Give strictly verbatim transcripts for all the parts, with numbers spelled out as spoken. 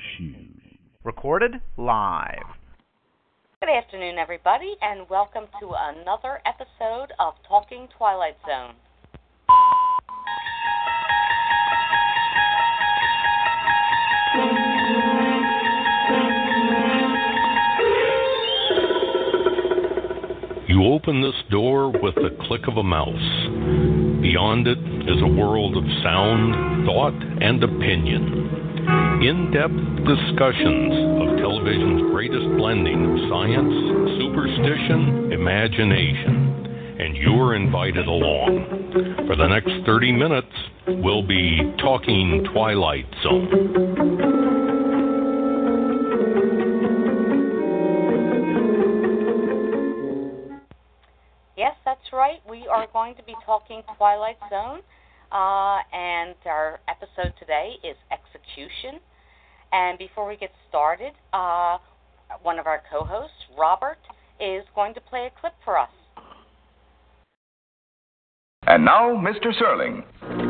Recorded live. Good afternoon, everybody, and welcome to another episode of Talking Twilight Zone. You open this door with the click of a mouse. Beyond it is a world of sound, thought, and opinion. In-depth discussions of television's greatest blending of science, superstition, imagination. And you're invited along. For the next thirty minutes, we'll be talking Twilight Zone. Yes, that's right. We are going to be talking Twilight Zone, uh, and our episode today is Execution. And before we get started, uh, one of our co-hosts, Robert, is going to play a clip for us. And now, Mister Serling.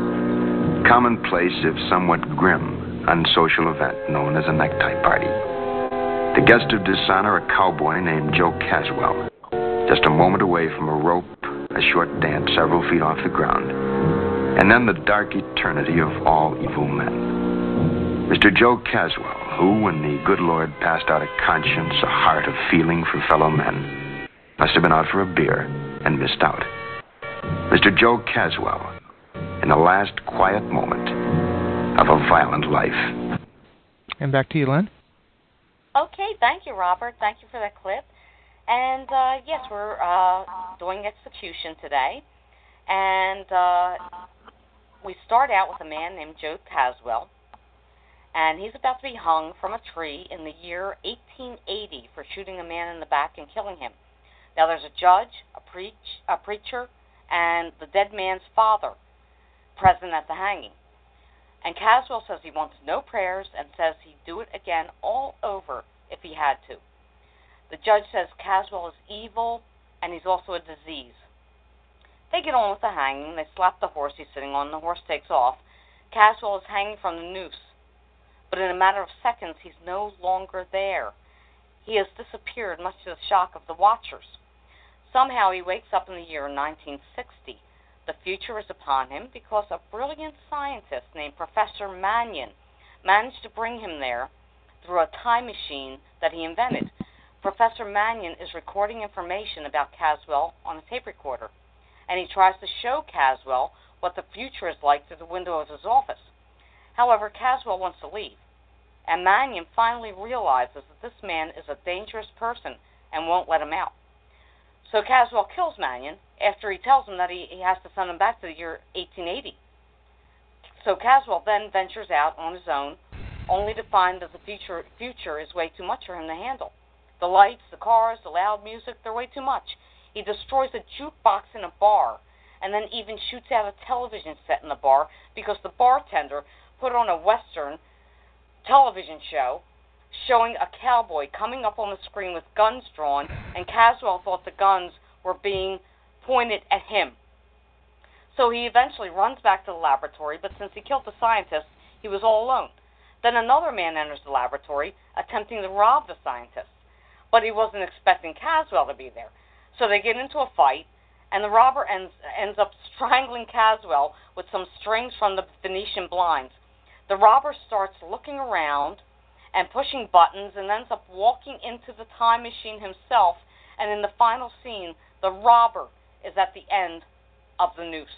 Commonplace, if somewhat grim, unsocial event known as a necktie party. The guest of dishonor, a cowboy named Joe Caswell. Just a moment away from a rope, a short dance several feet off the ground, and then the dark eternity of all evil men. Mister Joe Caswell, who, when the good Lord passed out a conscience, a heart of feeling for fellow men, must have been out for a beer and missed out. Mister Joe Caswell, in the last quiet moment of a violent life. And back to you, Len. Okay, thank you, Robert. Thank you for that clip. And, uh, yes, we're uh, doing Execution today. And uh, we start out with a man named Joe Caswell. And he's about to be hung from a tree in the year eighteen eighty for shooting a man in the back and killing him. Now, there's a judge, a, preach, a preacher, and the dead man's father present at the hanging. And Caswell says he wants no prayers and says he'd do it again all over if he had to. The judge says Caswell is evil, and he's also a disease. They get on with the hanging. They slap the horse he's sitting on. The horse takes off. Caswell is hanging from the noose. But in a matter of seconds, he's no longer there. He has disappeared, much to the shock of the watchers. Somehow he wakes up in the year nineteen sixty. The future is upon him because a brilliant scientist named Professor Mannion managed to bring him there through a time machine that he invented. Professor Mannion is recording information about Caswell on a tape recorder, and he tries to show Caswell what the future is like through the window of his office. However, Caswell wants to leave, and Mannion finally realizes that this man is a dangerous person and won't let him out. So Caswell kills Mannion after he tells him that he, he has to send him back to the year eighteen eighty. So Caswell then ventures out on his own, only to find that the future, future is way too much for him to handle. The lights, the cars, the loud music, they're way too much. He destroys a jukebox in a bar and then even shoots out a television set in the bar because the bartender put on a Western television show showing a cowboy coming up on the screen with guns drawn, and Caswell thought the guns were being pointed at him. So he eventually runs back to the laboratory, but since he killed the scientist, he was all alone. Then another man enters the laboratory, attempting to rob the scientist. But he wasn't expecting Caswell to be there. So they get into a fight, and the robber ends, ends up strangling Caswell with some strings from the Venetian blinds. The robber starts looking around and pushing buttons and ends up walking into the time machine himself, and in the final scene, the robber is at the end of the noose.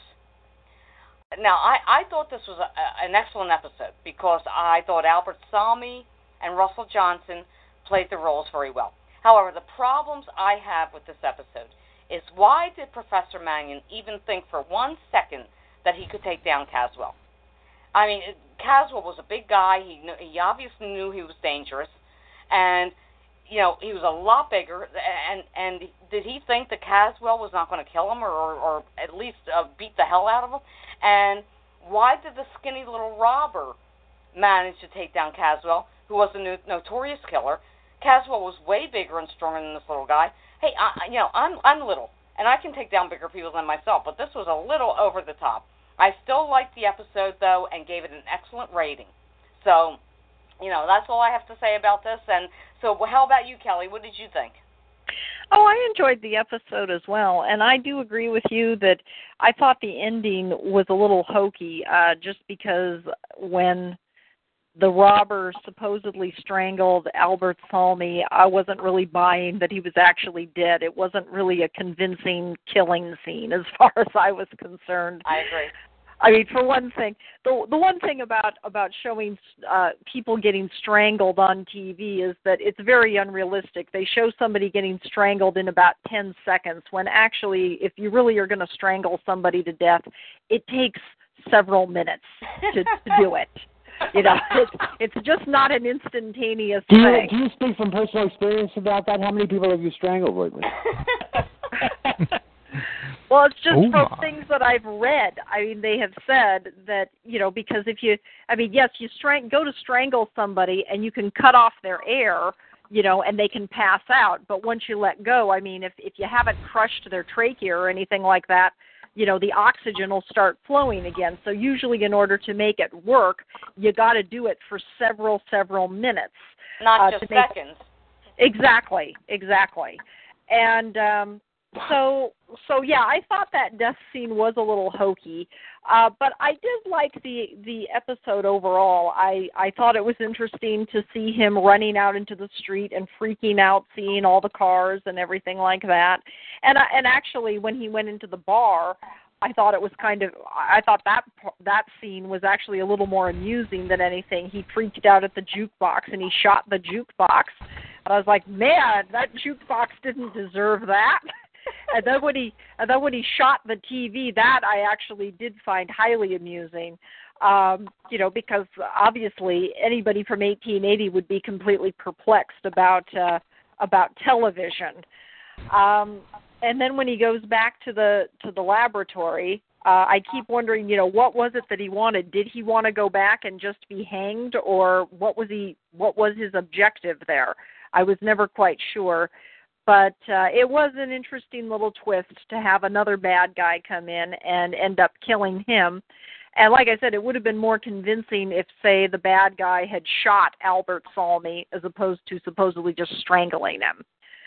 Now, I, I thought this was a, a, an excellent episode because I thought Albert Salmi and Russell Johnson played the roles very well. However, the problems I have with this episode is why did Professor Mannion even think for one second that he could take down Caswell? I mean, Caswell was a big guy. He knew, he obviously knew he was dangerous, and you know he was a lot bigger. And and did he think that Caswell was not going to kill him, or or, or at least uh, beat the hell out of him? And why did the skinny little robber manage to take down Caswell, who was a no- notorious killer? Caswell was way bigger and stronger than this little guy. Hey, I, you know, I'm I'm little, and I can take down bigger people than myself, but this was a little over the top. I still liked the episode, though, and gave it an excellent rating. So you know, that's all I have to say about this. And so how about you, Kelly? What did you think? Oh, I enjoyed the episode as well, and I do agree with you that I thought the ending was a little hokey, uh, just because when the robber supposedly strangled Albert Salmi, I wasn't really buying that he was actually dead. It wasn't really a convincing killing scene as far as I was concerned. I agree. I mean, for one thing, the the one thing about about showing uh, people getting strangled on T V is that it's very unrealistic. They show somebody getting strangled in about ten seconds, when actually, if you really are going to strangle somebody to death, it takes several minutes to, to do it. You know, it's, it's just not an instantaneous do you, thing. Do you speak from personal experience about that? How many people have you strangled lately? Well, it's just oh from my. things that I've read. I mean, they have said that, you know, because if you, I mean, yes, you strang- go to strangle somebody and you can cut off their air, you know, and they can pass out. But once you let go, I mean, if, if you haven't crushed their trachea or anything like that, you know, the oxygen will start flowing again. So usually in order to make it work, you got to do it for several, several minutes. Not uh, just make... seconds. Exactly, exactly. And um, so, so yeah, I thought that death scene was a little hokey, uh, but I did like the the episode overall. I, I thought it was interesting to see him running out into the street and freaking out, seeing all the cars and everything like that. And I, and actually, when he went into the bar, I thought it was kind of, I thought that that scene was actually a little more amusing than anything. He freaked out at the jukebox and he shot the jukebox. And I was like, man, that jukebox didn't deserve that. And then when he and then when he shot the T V, that I actually did find highly amusing. Um, you know, because obviously anybody from eighteen eighty would be completely perplexed about uh, about television. Um, and then when he goes back to the to the laboratory, uh, I keep wondering, you know, what was it that he wanted? Did he want to go back and just be hanged, or what was he? What was his objective there? I was never quite sure. But uh, it was an interesting little twist to have another bad guy come in and end up killing him. And like I said, it would have been more convincing if, say, the bad guy had shot Albert Salmi as opposed to supposedly just strangling him.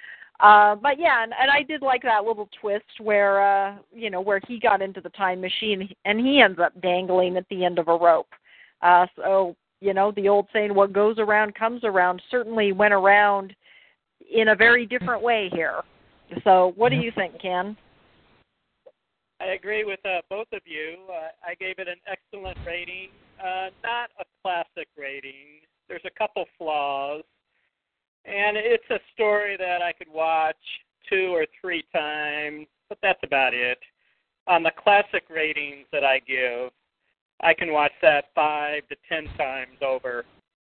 Uh, but yeah, and, and I did like that little twist where, uh, you know, where he got into the time machine and he ends up dangling at the end of a rope. Uh, so, you know, the old saying, what goes around comes around, certainly went around in a very different way here. So what do you think, Ken? I agree with uh, both of you. Uh, I gave it an excellent rating, uh, not a classic rating. There's a couple flaws, and it's a story that I could watch two or three times, but that's about it. On the classic ratings that I give, I can watch that five to ten times over.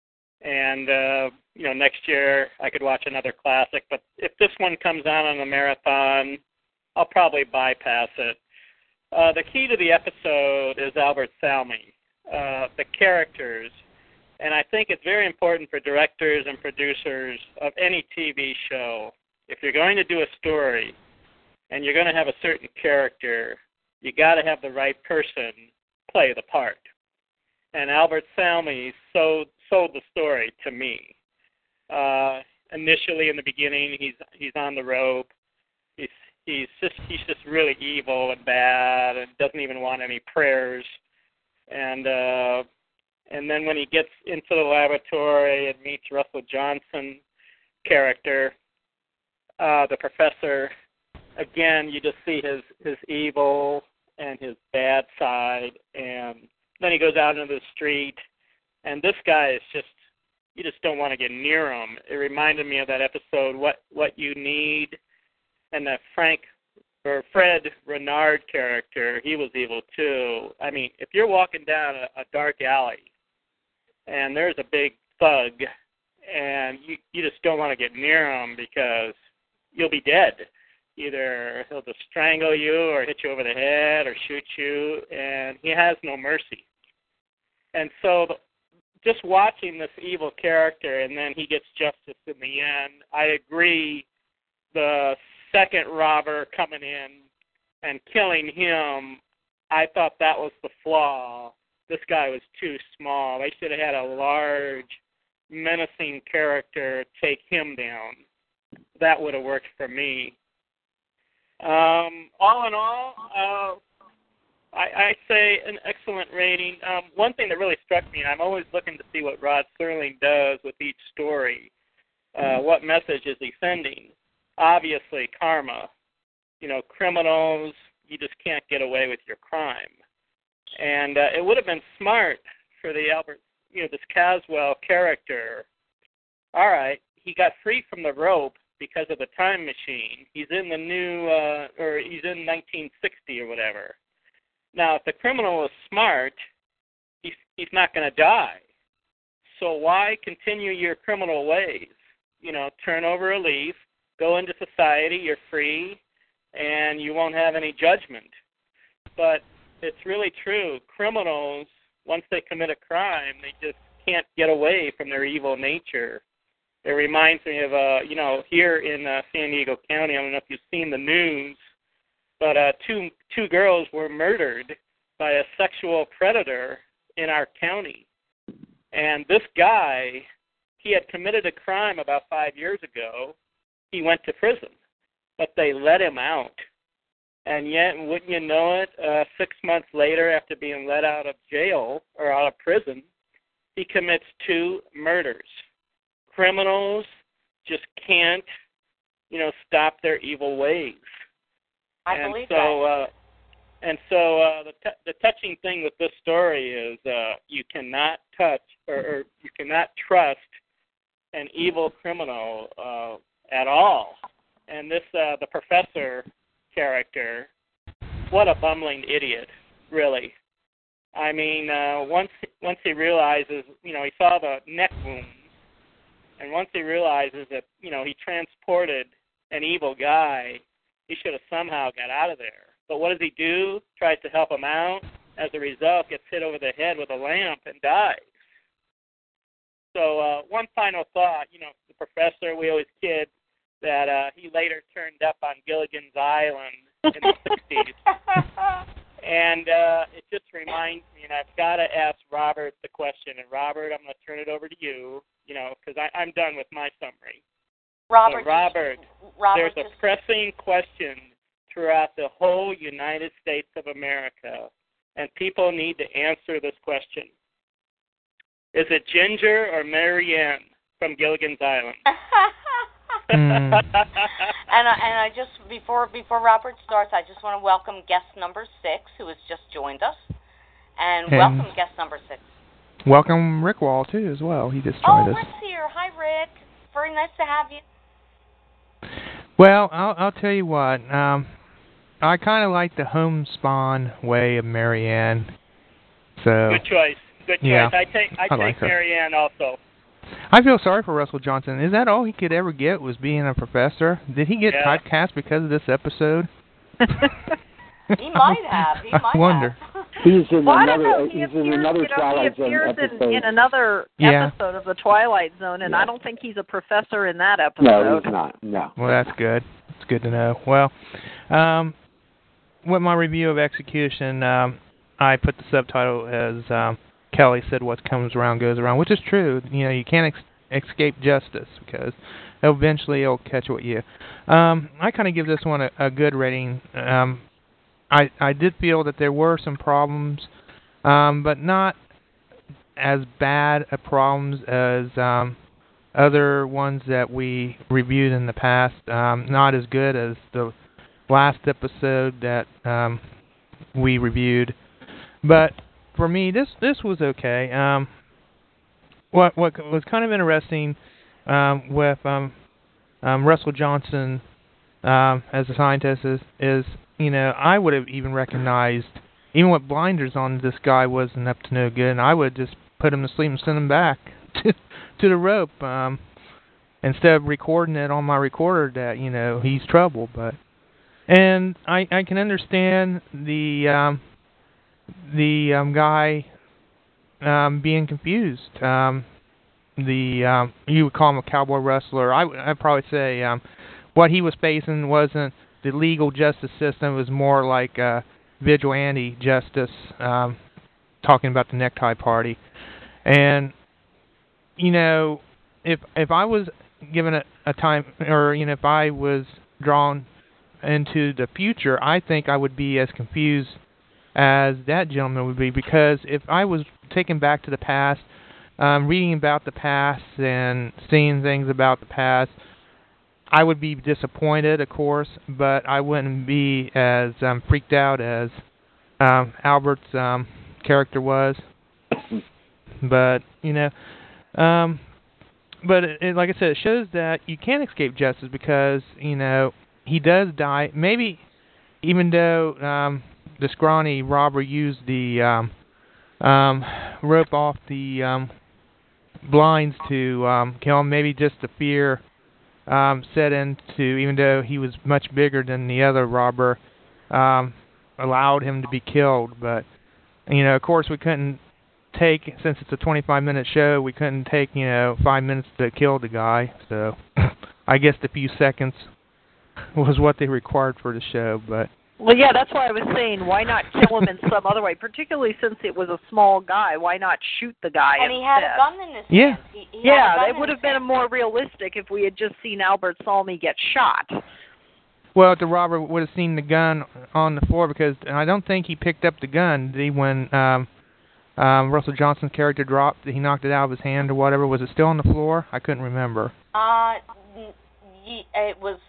And, uh, you know, next year I could watch another classic. But if this one comes out on a marathon, I'll probably bypass it. Uh, the key to the episode is Albert Salmi, uh, the characters. And I think it's very important for directors and producers of any T V show. If you're going to do a story and you're going to have a certain character, you got to have the right person play the part. And Albert Salmi sold, sold the story to me. Uh, initially, in the beginning, he's he's on the rope. He's he's just he's just really evil and bad, and doesn't even want any prayers. And uh, and then when he gets into the laboratory and meets Russell Johnson character, uh, the professor, again, you just see his his evil and his bad side. And then he goes out into the street, and this guy is just, you just don't want to get near him. It reminded me of that episode, What What You Need, and that Frank, or Fred Renard character, he was evil too. I mean, if you're walking down a, a dark alley, and there's a big thug, and you, you just don't want to get near him because you'll be dead. Either he'll just strangle you or hit you over the head or shoot you, and he has no mercy. And so the, just watching this evil character, and then he gets justice in the end, I agree the second robber coming in and killing him, I thought that was the flaw. This guy was too small. They should have had a large menacing character take him down. That would have worked for me. Um, all in all, uh, I, I say an excellent rating. Um, one thing that really struck me, and I'm always looking to see what Rod Serling does with each story. Uh, what message is he sending? Obviously, karma. You know, criminals, you just can't get away with your crime. And uh, it would have been smart for the Albert, you know, this Caswell character. All right, he got free from the rope because of the time machine. He's in the new, uh, or he's in nineteen sixty or whatever. Now, if the criminal is smart, he's, he's not going to die. So why continue your criminal ways? You know, turn over a leaf, go into society, you're free, and you won't have any judgment. But it's really true. Criminals, once they commit a crime, they just can't get away from their evil nature. It reminds me of, uh, you know, here in uh, San Diego County, I don't know if you've seen the news, but uh, two two girls were murdered by a sexual predator in our county. And this guy, he had committed a crime about five years ago. He went to prison, but they let him out. And yet, wouldn't you know it, uh, six months later, after being let out of jail or out of prison, he commits two murders. Criminals just can't, you know, stop their evil ways. I and believe so, that. Uh, and so uh, the, t- the touching thing with this story is uh, you cannot touch or, or you cannot trust an evil criminal uh, at all. And this, uh, the professor character, what a bumbling idiot, really. I mean, uh, once once he realizes, you know, he saw the neck wounds, and once he realizes that, you know, he transported an evil guy, he should have somehow got out of there. But what does he do? Tries to help him out. As a result, gets hit over the head with a lamp and dies. So uh, one final thought, you know, the professor, we always kid that uh, he later turned up on Gilligan's Island in the sixties. And uh, it just reminds me, and I've got to ask Robert the question. And Robert, I'm going to turn it over to you, you know, because I'm done with my summary. Robert, so Robert, just, Robert there's a just, pressing question throughout the whole United States of America, and people need to answer this question. Is it Ginger or Marianne from Gilligan's Island? mm. and I, and I just before before Robert starts, I just want to welcome guest number six, who has just joined us, and, and welcome guest number six. Welcome Rick Wall too as well. He just joined oh, us. Oh, Rick's here. Hi, Rick. Very nice to have you. Well, I'll, I'll tell you what. Um, I kind of like the homespun way of Marianne. So good choice. Good choice. Yeah, I take I, I take like Marianne also. I feel sorry for Russell Johnson. Is that all he could ever get was being a professor? Did he get yeah. typecast because of this episode? He might have. He might I wonder. have. He's in well, another. He he's appears, in another you know, Twilight he Zone appears episode. in, in another yeah. episode of the Twilight Zone, and yeah. I don't think he's a professor in that episode. No, he's not. No. Well, that's good. It's good to know. Well, um, with my review of Execution, um, I put the subtitle as um, Kelly said, "What comes around goes around," which is true. You know, you can't ex- escape justice because eventually it'll catch what you. Um, I kind of give this one a, a good rating. Um, I I did feel that there were some problems, um, but not as bad a problems as um, other ones that we reviewed in the past. Um, not as good as the last episode that um, we reviewed, but for me, this this was okay. Um, what what was kind of interesting um, with um, um, Russell Johnson um, as a scientist is, is, you know, I would have even recognized, even with blinders on, this guy wasn't up to no good, and I would just put him to sleep and send him back to, to the rope um, instead of recording it on my recorder that, you know, he's trouble. But and I I can understand the um, the um, guy um, being confused. Um, the um, you would call him a cowboy wrestler. I I'd probably say um, what he was facing wasn't the legal justice system. It was more like uh, vigilante justice, um, talking about the necktie party. And you know, if if I was given a, a time, or you know, if I was drawn into the future, I think I would be as confused as that gentleman would be, because if I was taken back to the past, um, reading about the past and seeing things about the past, I would be disappointed, of course, but I wouldn't be as um, freaked out as um, Albert's um, character was. But, you know, um, but it, it, like I said, it shows that you can't escape justice, because, you know, he does die. Maybe even though um, the scrawny robber used the um, um, rope off the um, blinds to um, kill him, maybe just the fear um, set into, even though he was much bigger than the other robber, um, allowed him to be killed. But, you know, of course, we couldn't take, since it's a twenty-five minute show, we couldn't take, you know, five minutes to kill the guy. So I guess the few seconds was what they required for the show. But well, yeah, that's why I was saying, why not kill him in some other way, particularly since it was a small guy. Why not shoot the guy And instead? he had a gun in his yeah. hand. He, he yeah, it would have been more realistic if we had just seen Albert Salmi get shot. Well, the robber would have seen the gun on the floor, because I don't think he picked up the gun. Did he, when um, um, Russell Johnson's character dropped, he knocked it out of his hand or whatever. Was it still on the floor? I couldn't remember. Uh, it was...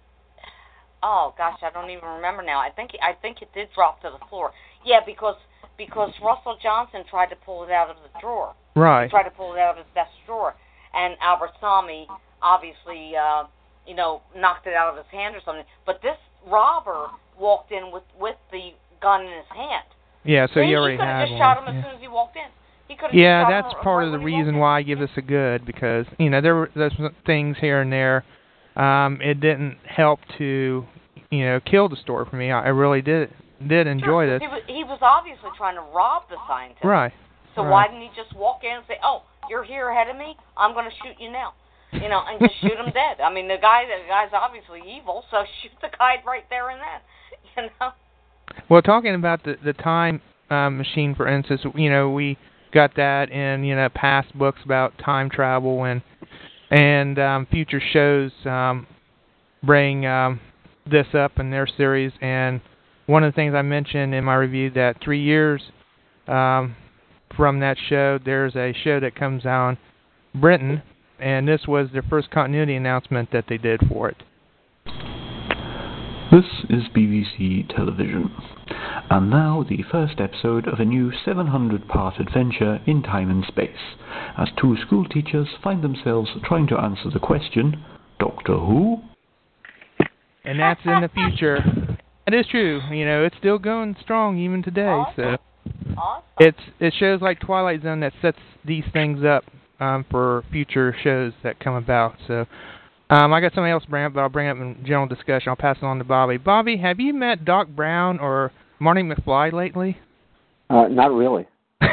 Oh gosh, I don't even remember now. I think I think it did drop to the floor. Yeah, because because Russell Johnson tried to pull it out of the drawer. Right. He tried to pull it out of his desk drawer, and Albert Salmi obviously, uh, you know, knocked it out of his hand or something. But this robber walked in with with the gun in his hand. Yeah, so he, he already he had one. He could have just shot him yeah. as soon as he walked in. He could have yeah, shot that's him part right of the when he reason walked why I give this a good, because you know there were there's some things here and there. Um, it didn't help to, you know, kill the story for me. I, I really did did enjoy sure, this. He was, he was obviously trying to rob the scientist. Right. So right. why didn't he just walk in and say, "Oh, you're here ahead of me. I'm going to shoot you now," you know, and just shoot him dead? I mean, the guy the guy's obviously evil, so shoot the guy right there and then, you know. Well, talking about the the time um, machine, for instance, you know, we got that in you know past books about time travel, and and um, future shows um, bring um, this up in their series. And one of the things I mentioned in my review, that three years um, from that show, there's a show that comes on Britain, and this was their first continuity announcement that they did for it. This is B B C Television, and now the first episode of a new seven hundred part adventure in time and space, as two school teachers find themselves trying to answer the question, Doctor Who? And that's in the future. It is true. You know, it's still going strong even today. Awesome. So Awesome. it's it shows like Twilight Zone that sets these things up um, for future shows that come about. So. Um, I got something else to bring up, but I'll bring it up in general discussion. I'll pass it on to Bobby. Bobby, have you met Doc Brown or Marty McFly lately? Uh, not really.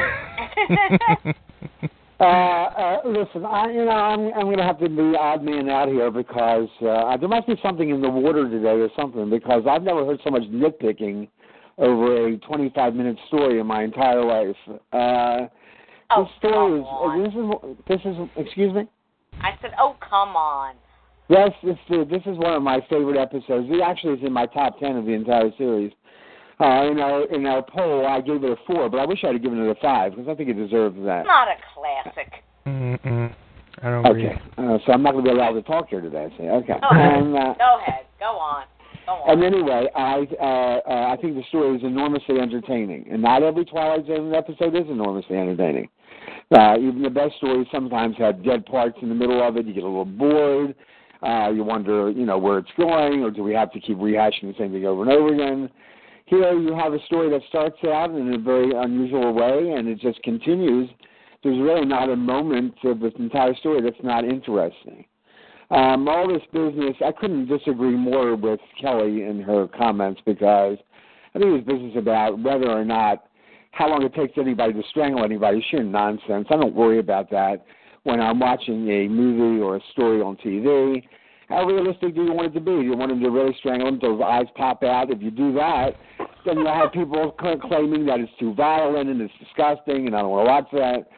uh, uh, listen, I, you know, I'm I'm going to have to be the odd man out here, because uh, there must be something in the water today or something, because I've never heard so much nitpicking over a twenty-five minute story in my entire life. Uh, oh, this story come is, on. this is this is excuse me. I said, "Oh, come on." Yes, this this is one of my favorite episodes. It actually is in my top ten of the entire series. Uh, in our in our poll, I gave it a four, but I wish I'd have given it a five, because I think it deserves that. Not a classic. Mm-mm. I don't agree. Okay, uh, so I'm not going to be allowed to talk here today. See? Okay. Go ahead. And, uh, Go ahead. Go on. Go on. And anyway, I uh, uh, I think the story is enormously entertaining, and not every Twilight Zone episode is enormously entertaining. Uh, even the best stories sometimes have dead parts in the middle of it. You get a little bored. Uh, you wonder, you know, where it's going, or do we have to keep rehashing the same thing over and over again? Here you have a story that starts out in a very unusual way, and it just continues. There's really not a moment of this entire story that's not interesting. Um, all this business, I couldn't disagree more with Kelly in her comments, because I think this business about whether or not, how long it takes anybody to strangle anybody is sheer nonsense. I don't worry about that when I'm watching a movie or a story on T V. How realistic do you want it to be? Do you want him to really strangle him until his eyes pop out? If you do that, then you'll have people claiming that it's too violent and it's disgusting and I don't want to watch that.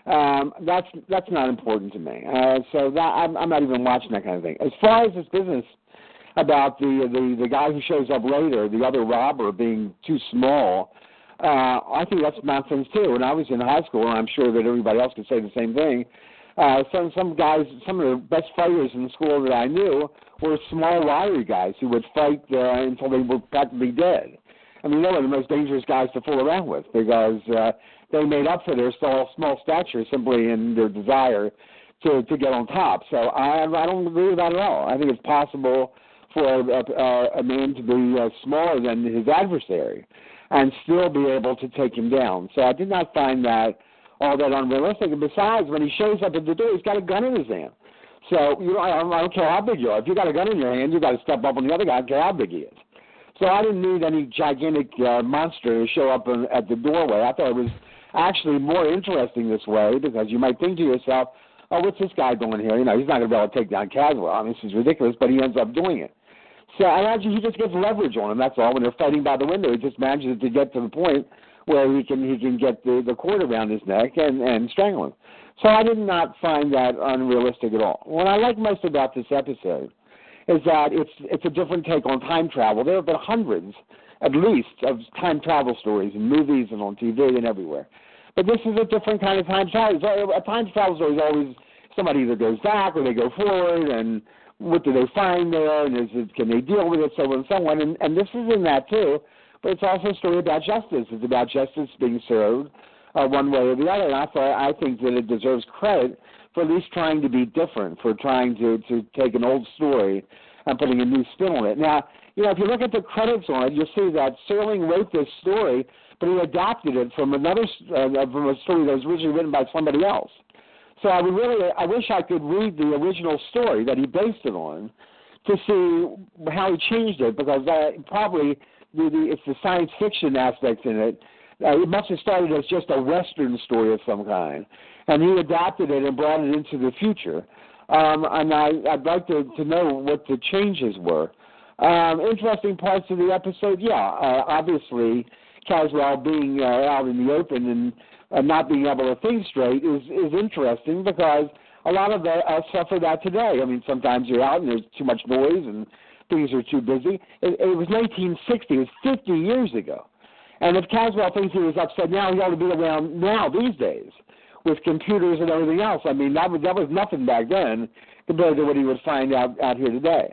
Um, that's that's not important to me. Uh, so that I'm, I'm not even watching that kind of thing. As far as this business about the the the guy who shows up later, the other robber being too small, uh, I think that's nonsense too. When I was in high school, and I'm sure that everybody else could say the same thing. Uh, some some guys, some of the best fighters in the school that I knew were small, wiry guys who would fight uh, until they were practically dead. I mean, they were the most dangerous guys to fool around with because uh, they made up for their small, small stature simply in their desire to, to get on top. So I, I don't agree with that at all. I think it's possible for a, a, a man to be uh, smaller than his adversary and still be able to take him down. So I did not find that all that unrealistic. And besides, when he shows up at the door, he's got a gun in his hand. So you know, I, I don't care how big you are. If you got a gun in your hand, you got to step up on the other guy. I don't care how big he is. So I didn't need any gigantic uh, monster to show up in, at the doorway. I thought it was actually more interesting this way because you might think to yourself, "Oh, what's this guy doing here? You know, he's not going to be able to take down Caswell. I mean, this is ridiculous." But he ends up doing it. So I imagine he just gets leverage on him. That's all. When they're fighting by the window, he just manages to get to the point where he can he can get the, the cord around his neck and, and strangle him. So I did not find that unrealistic at all. What I like most about this episode is that it's it's a different take on time travel. There have been hundreds, at least, of time travel stories in movies and on T V and everywhere. But this is a different kind of time travel. A time travel story is always somebody either goes back or they go forward, and what do they find there, and is it, can they deal with it, so on and so on. And, and this is in that too. But it's also a story about justice. It's about justice being served uh, one way or the other. And I thought, I think that it deserves credit for at least trying to be different, for trying to, to take an old story and putting a new spin on it. Now, you know, if you look at the credits on it, you'll see that Serling wrote this story, but he adapted it from another uh, from a story that was originally written by somebody else. So I would really, I wish I could read the original story that he based it on to see how he changed it, because uh, probably The, the, it's the science fiction aspects in it. Uh, it must have started as just a Western story of some kind, and he adapted it and brought it into the future. Um, and I, I'd like to, to know what the changes were. Um, interesting parts of the episode, yeah. Uh, obviously, Caswell being uh, out in the open and uh, not being able to think straight is, is interesting because a lot of us uh, suffer that today. I mean, sometimes you're out and there's too much noise and things are too busy. It, it was nineteen sixty. It was fifty years ago. And if Caswell thinks he was upset now, he ought to be around now these days with computers and everything else. I mean, that was, that was nothing back then compared to what he would find out, out here today.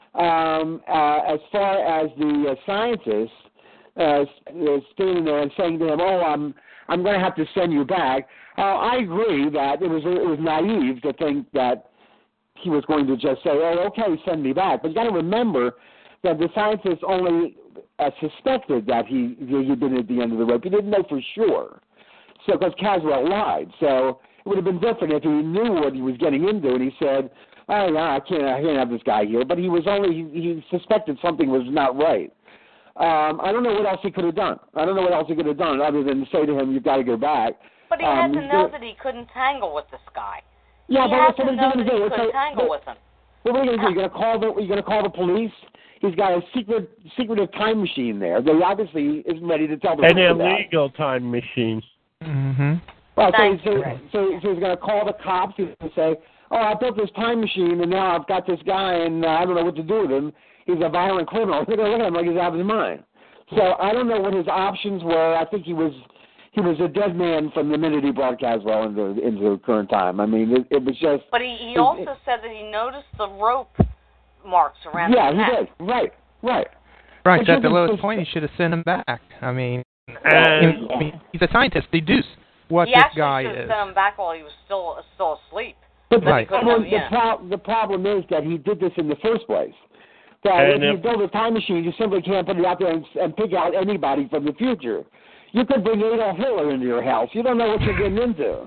Um, uh, as far as the uh, scientists uh, standing there and saying to him, "Oh, I'm I'm going to have to send you back," uh, I agree that it was it was naive to think that he was going to just say, "Oh, okay, send me back." But you got to remember that the scientists only uh, suspected that he he'd been at the end of the rope. He didn't know for sure, so because Caswell lied. So it would have been different if he knew what he was getting into and he said, "Oh, no, I can't, I can't have this guy here." But he was only he, he suspected something was not right. Um, I don't know what else he could have done. I don't know what else he could have done other than say to him, "You've got to go back." But he um, had to know that he couldn't tangle with this guy. Yeah, he but had what to are you know going that to do? he couldn't tangle with him. Well, what are you going to do? You're going to call the you're going to call the police? He's got a secret secretive time machine there. They obviously isn't ready to tell the An police illegal time machine. Mm-hmm. Well, so, Thank so, you. so, so he's going to call the cops and say, "Oh, I built this time machine, and now I've got this guy, and uh, I don't know what to do with him. He's a violent criminal." They're going to look at him like he's out of his mind. So I don't know what his options were. I think he was he was a dead man from the minute he brought Caswell into into current time. I mean, it, it was just. But he, he it, also it, said that he noticed the rope marks around yeah, his neck. he did. Right, right. Right, But so you at the can- lowest point, he should have sent him back. I mean, And I mean, he's a scientist. Deduce what He this actually guy should have is. sent him back while he was still still asleep. But Right. the, problem, the, Yeah. pro- the problem is that he did this in the first place. That And if you if- build a time machine, you simply can't put it out there and, and pick out anybody from the future. You could bring Adolf Hitler into your house. You don't know what you're getting into.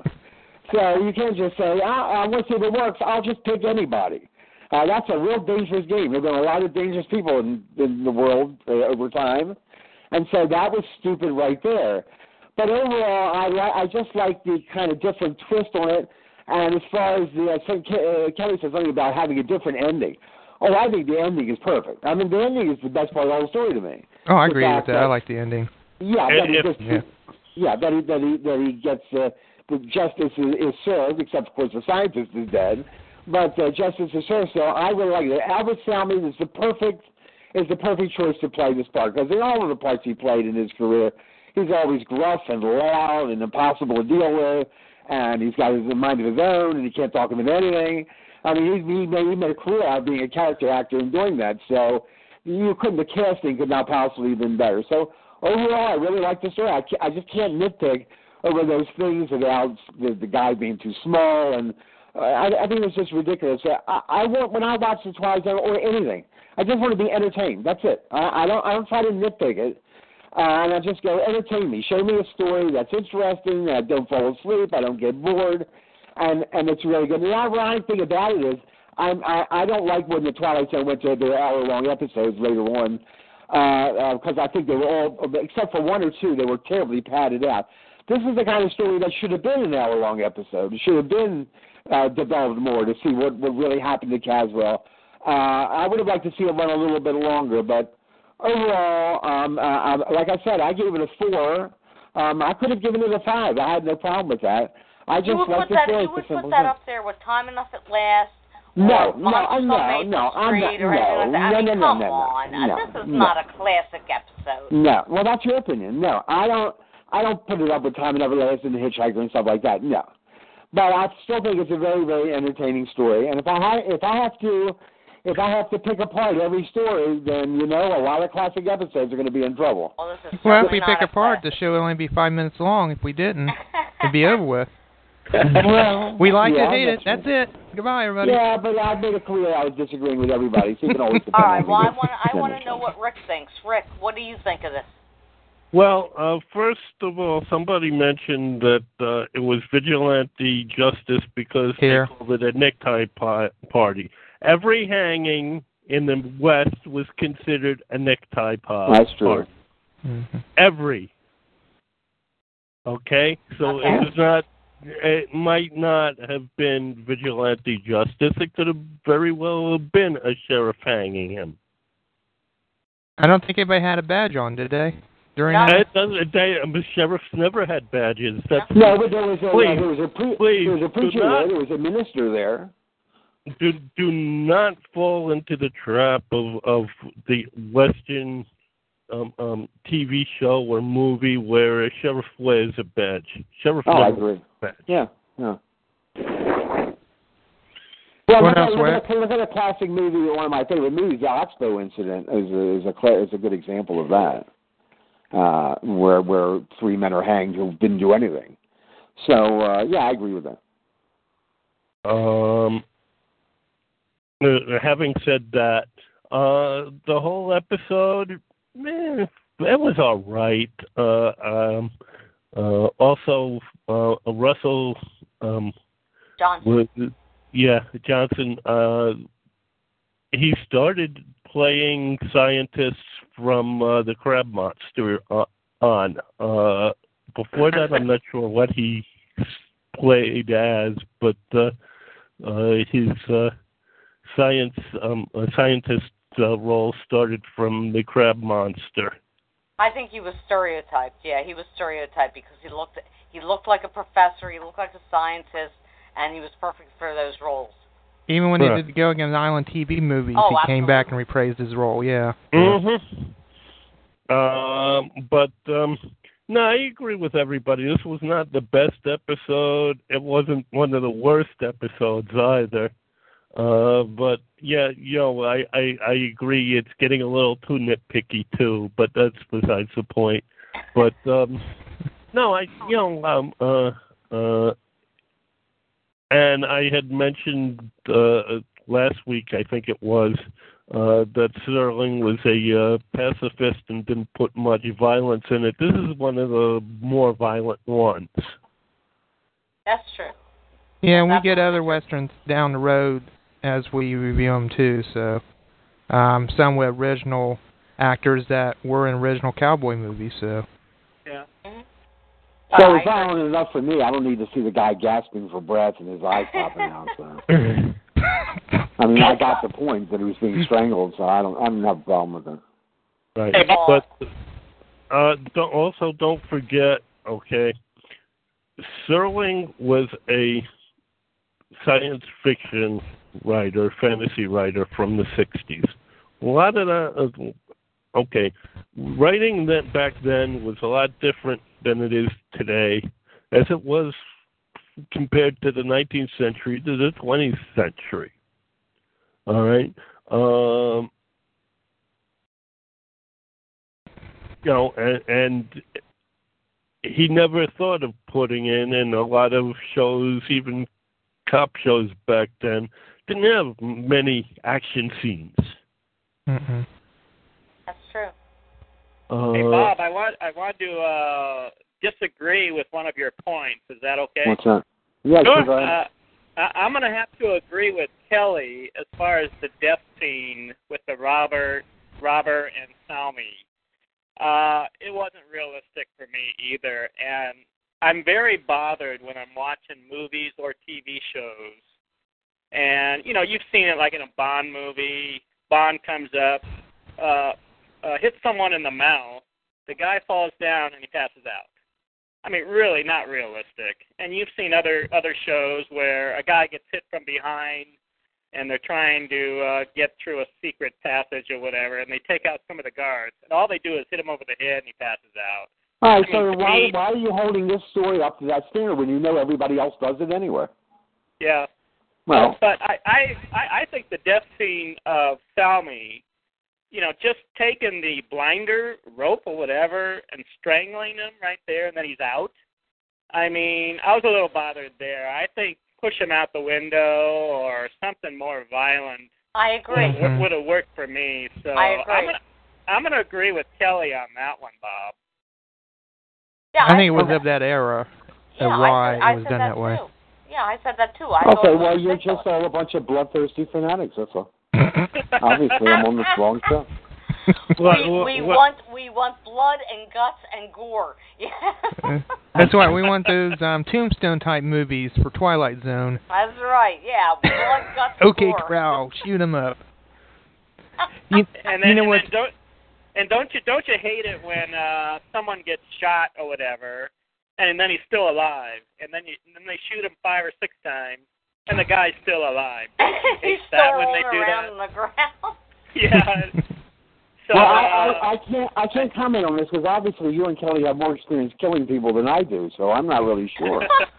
So you can't just say, I, I want to see if it works. I'll just pick anybody. Uh, that's a real dangerous game. There have been a lot of dangerous people in, in the world uh, over time. And so that was stupid right there. But overall, I, li- I just like the kind of different twist on it. And as far as the, uh, Ke- uh, Kelly said something about having a different ending. Oh, I think the ending is perfect. I mean, the ending is the best part of the whole story to me. Oh, I The agree with fact that. I like the ending. Yeah, And that he if- just, Yeah. yeah, that he that he that he gets uh, the justice is, is served, except, of course, the scientist is dead. But uh, justice is served, so I really like it. Albert Salmi is the perfect is the perfect choice to play this part, because in all of the parts he played in his career, he's always gruff and loud and impossible to deal with, and he's got his mind of his own, and he can't talk him into anything. I mean, he, he, made, he made a career out of being a character actor and doing that, so you couldn't, the casting could not possibly have been better. So overall, I really like the story. I, I just can't nitpick over those things about the, the guy being too small, and uh, I, I think it's just ridiculous. I, I want, when I watch the Twilight Zone or anything, I just want to be entertained. That's it. I, I don't I don't try to nitpick it. Uh, and I just go, entertain me. Show me a story that's interesting. I don't fall asleep. I don't get bored. And and it's really good. And the ironic thing about it is I'm, I, I don't like when the Twilight Zone went to their hour-long episodes later on, because uh, uh, I think they were all, except for one or two, they were terribly padded out. This is the kind of story that should have been an hour-long episode. It should have been uh, developed more to see what, what really happened to Caswell. Uh, I would have liked to see it run a little bit longer, but overall, um, uh, like I said, I gave it a four. Um, I could have given it a five. I had no problem with that. I just you would like put the that, story. you would put that up there with Time Enough at Last. No, or no, no, no, no, I'm not, or anything like that. I no, mean, no, no, come no, no, on. no, This is no. not a classic episode. No, well, that's your opinion. No, I don't. I don't put it up with Time Enough at Last and The Hitchhiker and stuff like that. No, but I still think it's a very, very entertaining story. And if I ha- if I have to, if I have to pick apart every story, then you know a lot of classic episodes are going to be in trouble. Well, this is well if we pick a apart, classic. the show would only be five minutes long. If we didn't, it'd be over with. Well, we like yeah, it, hate it. That's, that's it. Goodbye, everybody. Yeah, but I made it clear I was disagreeing with everybody, so you can always depend All right. on Well, me. I want I want to know what Rick thinks. Rick, what do you think of this? Well, uh, first of all, somebody mentioned that uh, it was vigilante justice because Here. they called it a necktie pa- party. Every hanging in the West was considered a necktie pa- That's true. party. Mm-hmm. Every. Okay? So Okay. it was not, it might not have been vigilante justice. It could have very well have been a sheriff hanging him. I don't think anybody had a badge on, did they? During No. that? It doesn't, they, the sheriffs never had badges. That's No, but there was a, Please, there was a, pre- please, there was a preacher do not- there, there was a minister there. Do do not fall into the trap of of the Western um, um, T V show or movie where a sheriff wears a badge. Sheriff Oh, I never agree. wears a badge. Yeah, yeah. Well, What look, else, at, Wes? look, at, look at a classic movie, one of my favorite movies, the Oxbow Incident, is a, is a, cla- is a good example of that, uh, where where three men are hanged who didn't do anything. So, uh, yeah, I agree with that. Um. Uh, having said that, uh, the whole episode, eh, it was all right. Uh, um, uh, also, uh, Russell, um, Johnson. was, yeah, Johnson. Uh, he started playing scientists from uh, the Crab Monster uh, on. Uh, before that, I'm not sure what he played as, but uh, uh, his. Uh, Science, um, a scientist uh, role started from the Crab Monster. I think he was stereotyped. Yeah, he was stereotyped because he looked he looked like a professor, he looked like a scientist, and he was perfect for those roles. Even when Right. they did the Gilligan's Island T V movies, Oh, he absolutely. came back and reprised his role, yeah. Mm-hmm. Um, but, um, no, I agree with everybody. This was not the best episode. It wasn't one of the worst episodes either. Uh, but yeah, you know, I, I, I agree. It's getting a little too nitpicky too, but that's besides the point. But um, no, I, you know, um, uh, uh, and I had mentioned uh, last week, I think it was, uh, that Serling was a uh, pacifist and didn't put much violence in it. This is one of the more violent ones. That's true. Yeah, and we That's get what- other westerns down the road as we review them too. So, um, some with original actors that were in original cowboy movies. So, Yeah. Mm-hmm. So All it's right. violent enough for me. I don't need to see the guy gasping for breath and his eyes popping out. So. I mean, I got the point that he was being strangled, so I don't. I don't have a problem with it. Right. Hey, boss. But uh, don't, also don't forget, okay, Serling was a science fiction writer, fantasy writer from the sixties. A lot of that, uh, okay, writing that back then was a lot different than it is today, as it was compared to the nineteenth century to the twentieth century. All right? Um, you know, and, and he never thought of putting in, and a lot of shows, even cop shows back then, didn't have many action scenes. Mm-hmm. That's true. Uh, hey, Bob, I want I want to uh, disagree with one of your points. Is that okay? What's that? Yeah, sure. Go ahead. Uh, I- I'm going to have to agree with Kelly as far as the death scene with the Robert, Robert and Salmi. Uh, it wasn't realistic for me either, and I'm very bothered when I'm watching movies or T V shows. And, you know, you've seen it like in a Bond movie. Bond comes up, uh, uh, hits someone in the mouth, the guy falls down, and he passes out. I mean, really not realistic. And you've seen other other shows where a guy gets hit from behind, and they're trying to uh, get through a secret passage or whatever, and they take out some of the guards, and all they do is hit him over the head, and he passes out. All right, I so mean, why me, why are you holding this story up to that standard when you know everybody else does it anyway? Yeah. Well, But I, I, I I think the death scene of Salmi, you know, just taking the blinder, rope or whatever, and strangling him right there, and then he's out. I mean, I was a little bothered there. I think push him out the window or something more violent I agree. would, Mhm. would have worked for me. So I agree. I'm gonna, I'm gonna agree with Kelly on that one, Bob. Yeah, I think it was said of that era yeah, of why I said, I it was said done that, that way. too. Yeah, I said that too. I thought okay, it was well, you're ridiculous. just all a bunch of bloodthirsty fanatics, that's all. Obviously, I'm on the wrong show. what- we what- we what- want we want blood and guts and gore. Yeah. That's why we want those um, Tombstone type movies for Twilight Zone. That's right. Yeah, blood, guts, Okay, gore. Crow, shoot 'em up. You, And then, you know and what? then don't and don't you don't you hate it when uh, someone gets shot or whatever, and then he's still alive, and then you and then they shoot him five or six times, and the guy's still alive. Don't you hate He's that still when rolling they do around that? on the ground. Yeah. So well, I, uh, I, I can't I can't comment on this because obviously you and Kelly have more experience killing people than I do, so I'm not really sure.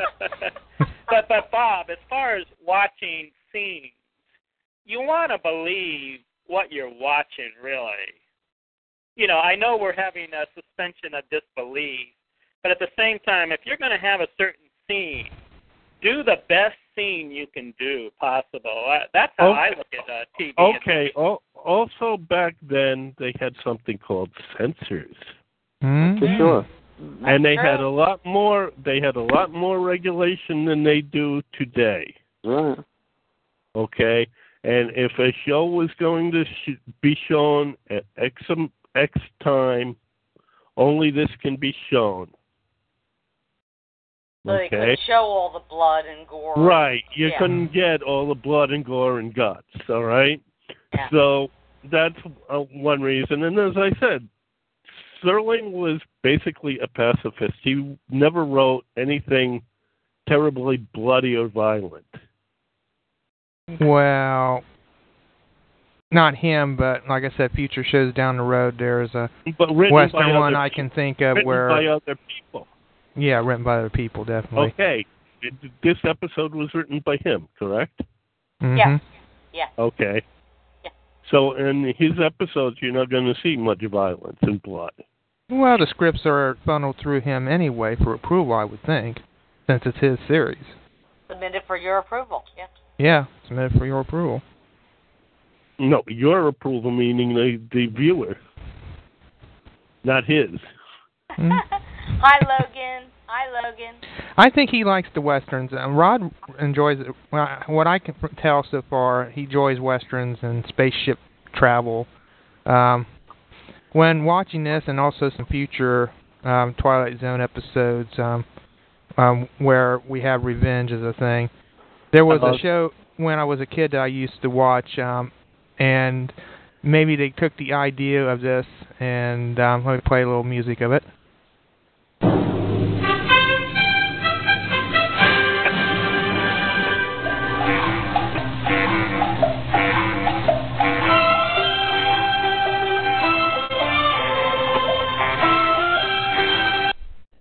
but but Bob, as far as watching scenes, you want to believe what you're watching, really. You know, I know we're having a suspension of disbelief, but at the same time, if you're going to have a certain scene, do the best scene you can do possible. Uh, That's how Okay. I look at uh, T V. Okay. al- Also, back then they had something called censors, Hmm? For sure. and they true. had a lot more. They had a lot more regulation than they do today. Right. Okay, and if a show was going to sh- be shown at X um, X time, only this can be shown. So they Okay. could show all the blood and gore. Right. You Yeah. couldn't get all the blood and gore and guts, all right? Yeah. So that's uh, one reason. And as I said, Serling was basically a pacifist. He never wrote anything terribly bloody or violent. Well, not him, but like I said, future shows down the road. There's a But written Western by one other I people. can think of Written where, by other people. yeah, written by other people, definitely. Okay. This episode was written by him, correct? Mhm. Yeah. Yeah. Okay. Yeah. So in his episodes, you're not going to see much violence and blood. Well, the scripts are funneled through him anyway for approval, I would think, since it's his series. Submitted for your approval. Yeah. Yeah, submitted for your approval. No, your approval meaning the, the viewer, not his. Hmm. Hi, Logan. Hi, Logan. I think he likes the westerns. Uh, Rod enjoys it. Well, what I can tell so far, he enjoys westerns and spaceship travel. Um, when watching this, and also some future um, Twilight Zone episodes, um, um, where we have revenge as a thing, there was Uh-huh. a show when I was a kid that I used to watch, um, and maybe they took the idea of this, and um, let me play a little music of it.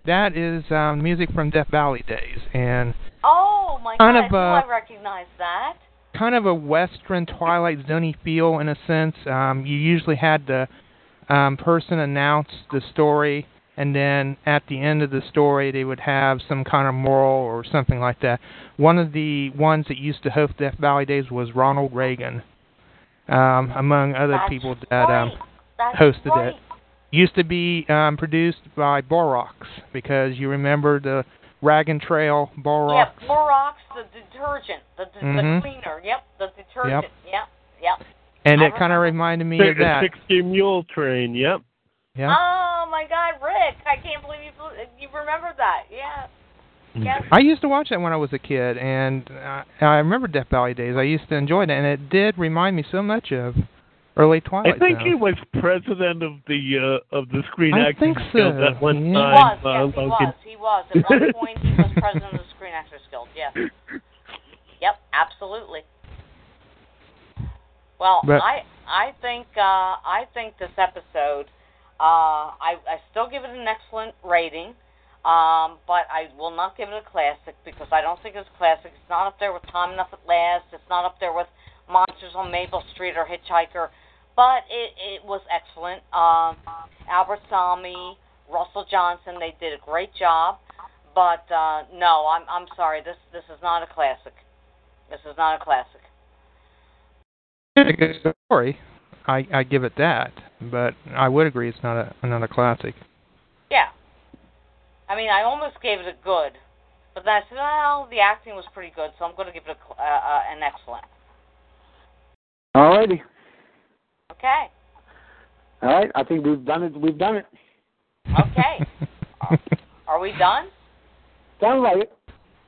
that is um, music from Death Valley days, and oh my kind God, of do a, I recognize that? Kind of a Western Twilight Zone-y feel in a sense. Um, you usually had the um, person announce the story, and then at the end of the story they would have some kind of moral or something like that. One of the ones that used to host Death Valley days was Ronald Reagan, um, among other That's people that right. um, That's hosted right. it. Used to be um, produced by Borax, because you remember the Rag and Trail Borax. Yep, Borax, the detergent, the, the, mm-hmm. the cleaner, yep, the detergent, yep, yep. yep. And I it kind of reminded me of The that. sixty Mule Train, yep. Yeah. Oh my God, Rick! I can't believe you you remember that. Yeah. Yes. I used to watch that when I was a kid, and uh, I remember Death Valley days. I used to enjoy it, and it did remind me so much of early Twilight I think Zone. he was president of the uh, of the Screen I Actors think Guild so. at one Yeah. time. He was, yes, uh, he was. He was. At one point, he was president of the Screen Actors Guild. Yes. Yep, absolutely. Well, But, I I think uh, I think this episode, uh, I I still give it an excellent rating, um, but I will not give it a classic because I don't think it's a classic. It's not up there with Time Enough at Last. It's not up there with Monsters on Maple Street or Hitchhiker, but it it was excellent. Um, Albert Salmi, Russell Johnson, they did a great job. But uh, no, I'm I'm sorry. This this is not a classic. This is not a classic. it's a good story. I, I give it that, but I would agree it's not a not a classic. Yeah. I mean, I almost gave it a good, but then I said, well, the acting was pretty good, so I'm going to give it a, uh, uh, an excellent. All righty. Okay. All right. I think we've done it. We've done it. Okay. are, are we done? Sounds like it.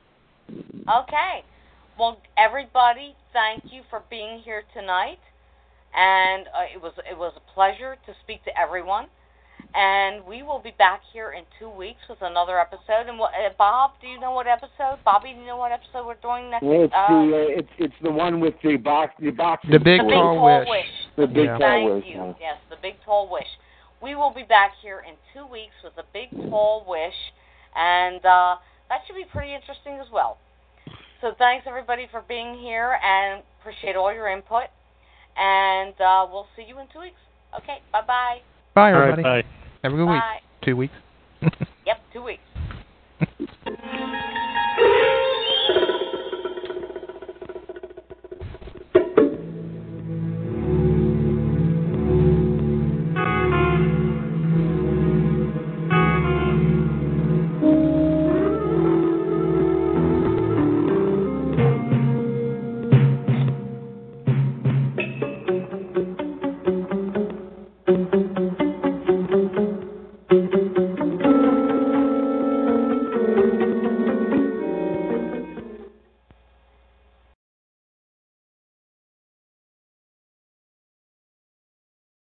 Okay. Well, everybody, thank you for being here tonight, and uh, it was it was a pleasure to speak to everyone. And we will be back here in two weeks with another episode. And what, uh, Bob, do you know what episode? Bobby, do you know what episode we're doing next? It's uh, the uh, it's it's the one with the box the box. The big, the big tall, tall wish. wish. The big Yeah. tall Thank wish. you. Yeah. Yes, the big tall wish. We will be back here in two weeks with a big tall wish, and uh, that should be pretty interesting as well. So thanks everybody for being here, and appreciate all your input. And uh, we'll see you in two weeks. Okay, bye bye. Bye, All right, everybody. bye. Have a good Bye. week. Two weeks. Yep, two weeks. Thank you.